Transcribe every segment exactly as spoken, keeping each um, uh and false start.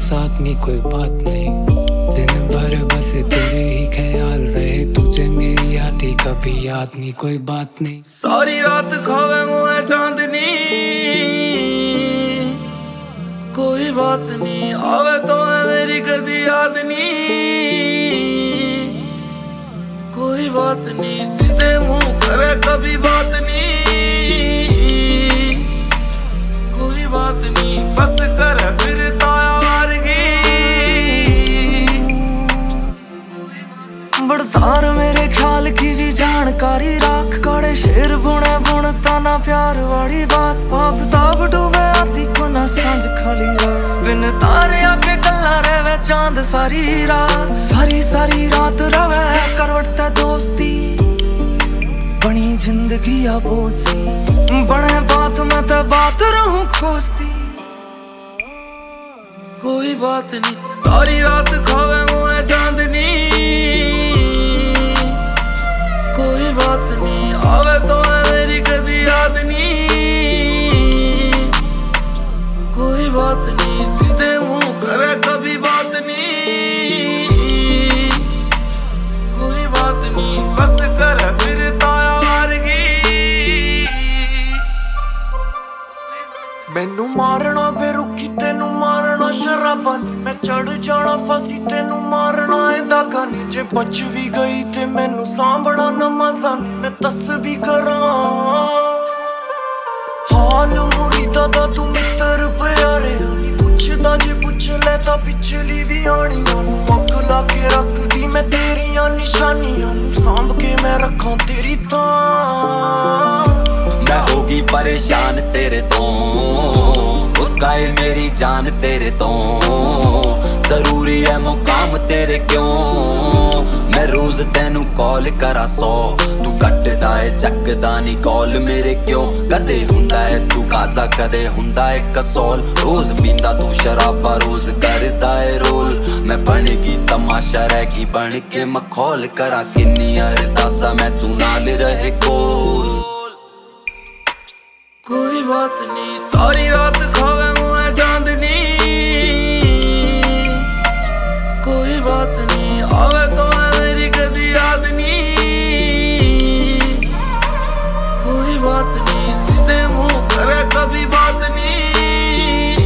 साथ नहीं कोई बात नहीं, दिन भर बस तेरे ही ख्याल रहे, तुझे मेरी आती कभी याद नहीं कोई बात नहीं। सारी रात खावे मुँह चांदनी, कोई बात नहीं आवे तो है मेरी कदी याद नहीं, कोई बात नहीं सीधे मुंह करे कभी बात नहीं, कोई बात नहीं बस करे फिर ताया वारगी। बड़तार मेरे ख्याल की भी जानकारी राख, काड़े शेर बुने बुन ताना प्यार वाली बात, आफ्ताब डूबे आती को ना सांझ खाली रात, बिन तारे आके कल्ला रहे चांद सारी रात, सारी सारी रात रवे करवटता दोस्ती, बनी जिंदगी आबोझ सी, बने बात में तो बात रहूं खोजती, कोई बात नहीं सारी रात खावे मुँह चांदनी, कोई बात नहीं आवे तो है मेरी कदी याद नहीं, कोई बात नहीं सीधे मुंह करे कभी बात नहीं, कोई बात नहीं बस करे फिर ताया वारगी। मैनू मारना बेरुखी तेनू मारना शराबा नी, मैं चढ़ जाना फांसी तेनू मारना है दागा नी, जे बच भी गई ते मैनू सांभना नमाज़ा नी, मैं तस भी करा हाल मुरीदा दा तू मित्र प्यारे नी, पुछदा जे पुछ ले तां पिछली भी आनियां नू अग ला के रख दी मैं तेरियां निशानियां नू, सांभ के मैं रखां तेरी तां। मैं होगी परेशान तेरे तो, उसका है मेरी जान तेरे तो, जरूरी है मुकाम तेरे क्यों, मैं रोज तेनू कॉल करा सौ, तू कटदा है चकदा नी कॉल मेरे क्यों, कदे हुंदा है तू काजा कदे हुंदा है कसौल, रोज पींदा तू शराबा रोज करदा है रोल, मैं बनेगी तमाशा रहेगी बन के मखौल, करा किन्नी अरदासा मैं तू नाल रहे कोल। कोई बात नहीं सारी रात खावे मुँह चांदनी, कोई बात नहीं आवे तो है मेरी कदी याद नहीं, कोई बात नहीं सीधे मुंह करे कभी बात नहीं,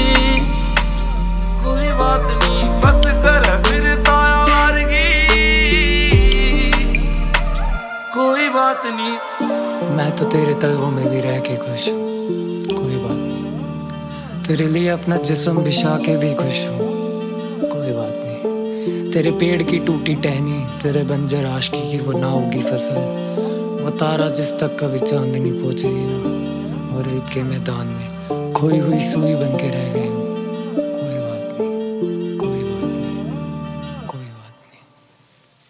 कोई बात नहीं बस करे फिर ताया वारगी। कोई बात नहीं मैं तो तेरे तलवों में भी रह के खुश हूँ, कोई बात नहीं, तेरे लिए अपना जिस्म बिछा के भी खुश हूँ, कोई बात नहीं, तेरे पेड़ की टूटी टहनी, तेरे बंजर आशिकी की वो ना होगी फसल, वो तारा जिस तक कभी चांदनी पहुँचेगी ना, और ईद के मैदान में खोई हुई सुई बन के रह गई।